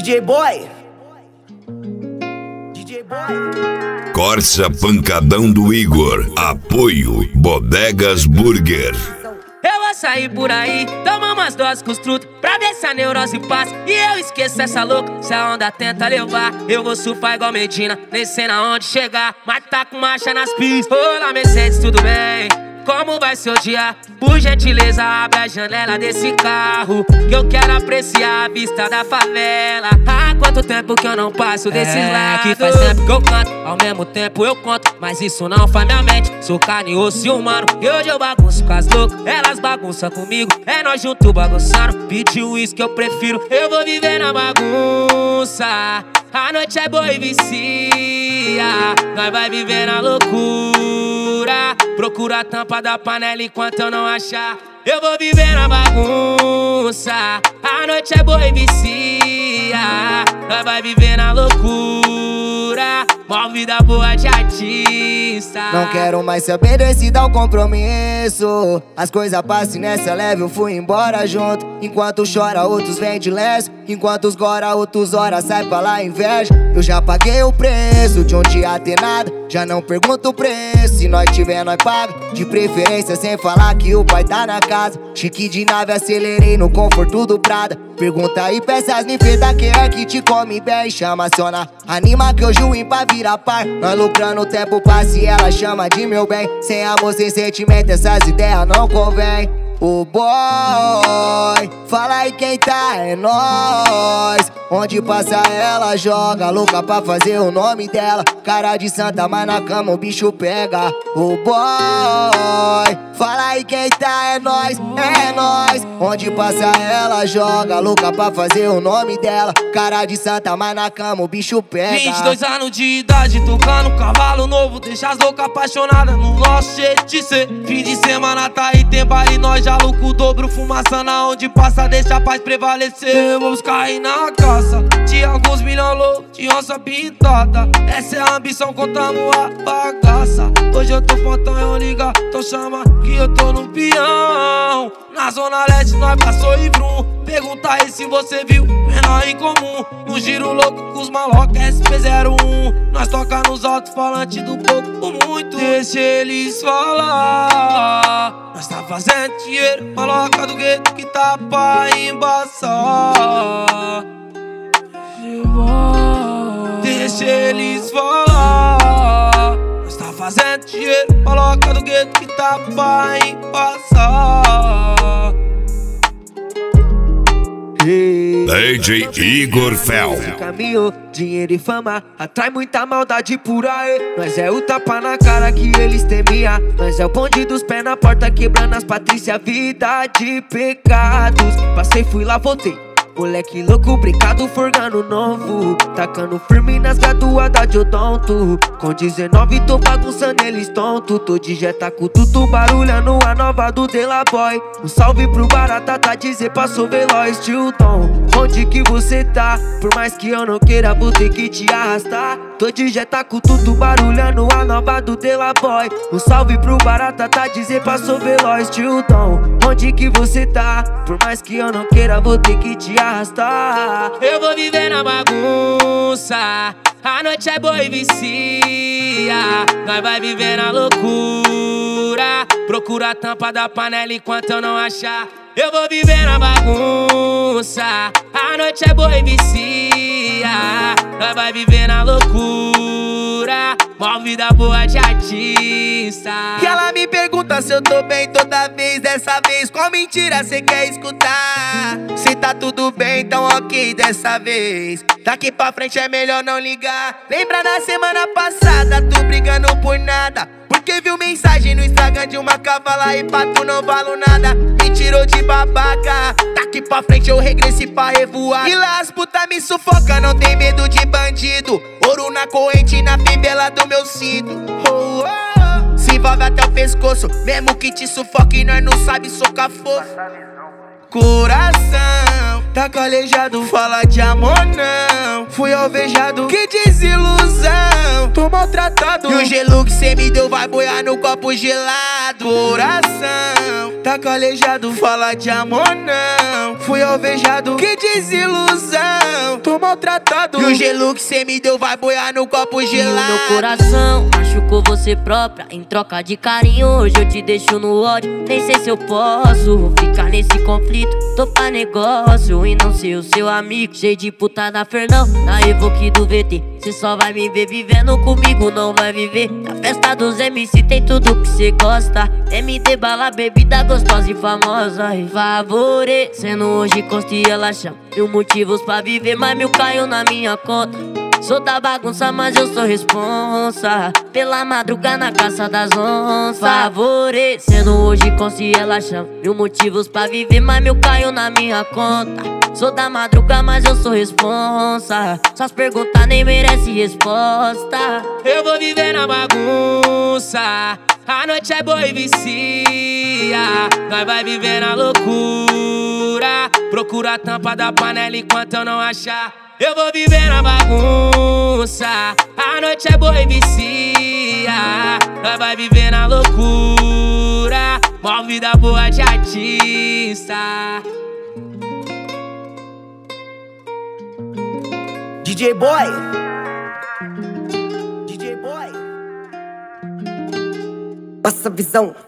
DJ Boy. DJ Boy. Corsa Pancadão do Igor. Apoio Bodegas Burger. Eu vou sair por aí, tomar umas doses com os trutos, pra ver se a neurose passa e eu esqueço essa louca. Se a onda tenta levar, eu vou surfar igual Medina, descendo aonde chegar, mas tá com marcha nas pistas. Olá, Mercedes, tudo bem? Como vai seu dia? Por gentileza, abre a janela desse carro, que eu quero apreciar a vista da favela. Há quanto tempo que eu não passo desses lados? Que faz tempo que eu canto, ao mesmo tempo eu conto, mas isso não faz minha mente. Sou carne, osso e humano, e hoje eu bagunço com as loucas, elas bagunçam comigo, é nós juntos bagunçando. Pedi o uísque que eu prefiro, eu vou viver na bagunça. A noite é boa e vicia, nós vai viver na loucura. Procura a tampa da panela enquanto eu não achar, eu vou viver na bagunça. A noite é boa e vicia, nós vai viver na loucura. Mó vida boa de artista. Não quero mais saber desse tal compromisso. As coisas passam nessa leve, eu fui embora junto. Enquanto chora, outros vêm de lenço. Enquanto os gora, outros horas sai pra lá inveja. Eu já paguei o preço de um dia ter nada, já não pergunto o preço. Se nós tiver, nós paga. De preferência sem falar que o pai tá na casa. Chique de nave, acelerei no conforto do Prada. Pergunta aí, peças me feda, quem é que te come bem? Chama, aciona, anima que hoje o ímpar vira par. Nós lucrando, o tempo passa e ela chama de meu bem. Sem amor, sem sentimento, essas ideias não convém. O boy, fala aí quem tá, é nós. Onde passa ela joga, louca pra fazer o nome dela. Cara de santa, mas na cama o bicho pega. O boy, fala aí quem tá, é nós, é nós. Onde passa ela joga, louca pra fazer o nome dela. Cara de santa, mas na cama o bicho pega. 22 anos de idade, tocando cavalo novo. Deixa as loucas apaixonadas no nosso jeito de ser. Fim de semana tá aí, tem baile, nós já louco o dobro. Fumaça na onde passa, deixa a paz prevalecer. Vamos cair na caça de alguns milhões loucos, de onça pintada. Essa é a ambição, contamos a bagaça. Hoje eu tô fontão, eu liga, então chama que eu tô no peão. Na zona leste nós passou e vrum. Pergunta aí se você viu, menor em comum. No giro louco com os maloca SP01. Nós toca nos alto-falantes do pouco muito. Deixa eles falar. Nós tá fazendo dinheiro, maloca do gueto que tá pra embaçar. Deixa eles falar. Nós tá fazendo dinheiro, maloca do gueto que tá pra embaçar. DJ Igor Fel. Caminho, dinheiro e fama atrai muita maldade por aí. Nós é o tapa na cara que eles temia. Nós é o bonde dos pés na porta, quebrando as Patrícia, vida de pecados. Passei, fui lá, voltei. Moleque louco, brincado, forgando novo. Tacando firme nas graduadas de odonto. Com 19 tô bagunçando eles tonto. Tô de jeta com tudo barulhando a nova do De La Boy. Um salve pro Barata, tá dizer passou veloz, Tilton. Onde que você tá? Por mais que eu não queira, vou ter que te arrastar. Tô de jeta com tudo barulhando a nova do De La Boy. Um salve pro Barata, tá dizer passou veloz, Tilton. Onde que você tá? Por mais que eu não queira, vou ter que te arrastar. Eu vou viver na bagunça. A noite é boa e vicia, nós vai viver na loucura. Procura a tampa da panela enquanto eu não achar, eu vou viver na bagunça. A noite é boa e vicia, nós vai viver na loucura. Mó vida boa de artista. E ela me pergunta se eu tô bem toda vez. Dessa vez, qual mentira cê quer escutar? Se tá tudo bem, então ok dessa vez. Daqui pra frente é melhor não ligar. Lembra na semana passada, tu brigando por nada, porque viu mensagem no Instagram de uma cavala e pra tu não valo nada. Me tirou de babaca. Daqui pra frente eu regresso pra revoar. E lá as puta me sufoca, não tem medo de bandido. Ouro na corrente, na fivela do meu cinto. Oh, oh. Se envolve até o pescoço, mesmo que te sufoque, nós não sabe socar fogo. Coração tá calejado, fala de amor não. Fui alvejado, que desilusão. Tô maltratado, e o gelo que cê me deu vai boiar no copo gelado. Coração tá calejado. Fala de amor não, fui alvejado. Que desilusão, tô maltratado. E o gelo que cê me deu vai boiar no copo gelado. E o meu coração machucou você própria. Em troca de carinho hoje eu te deixo no ódio. Nem sei se eu posso ficar nesse conflito. Tô pra negócio e não ser o seu amigo. Cheio de putada Fernão, na Evoque do VT. Cê só vai me ver vivendo comigo, não vai viver. Na festa dos MC tem tudo que cê gosta. MD, bala, bebida gostosa e famosa. E favorecendo hoje Costa e ela chama. Mil motivos pra viver, mas mil caiu na minha conta. Sou da bagunça, mas eu sou responsa. Pela madrugada na caça das onças. Favorecendo hoje Costa e ela chama. Mil motivos pra viver, mas mil caiu na minha conta. Sou da madrugada, mas eu sou responsa. Suas perguntas nem merecem resposta. Eu vou viver na bagunça, a noite é boa e vicia. Nós vai viver na loucura. Procura a tampa da panela enquanto eu não achar. Eu vou viver na bagunça, a noite é boa e vicia. Nós vai viver na loucura. Mó vida boa de artista. DJ Boy, DJ Boy, passa a visão.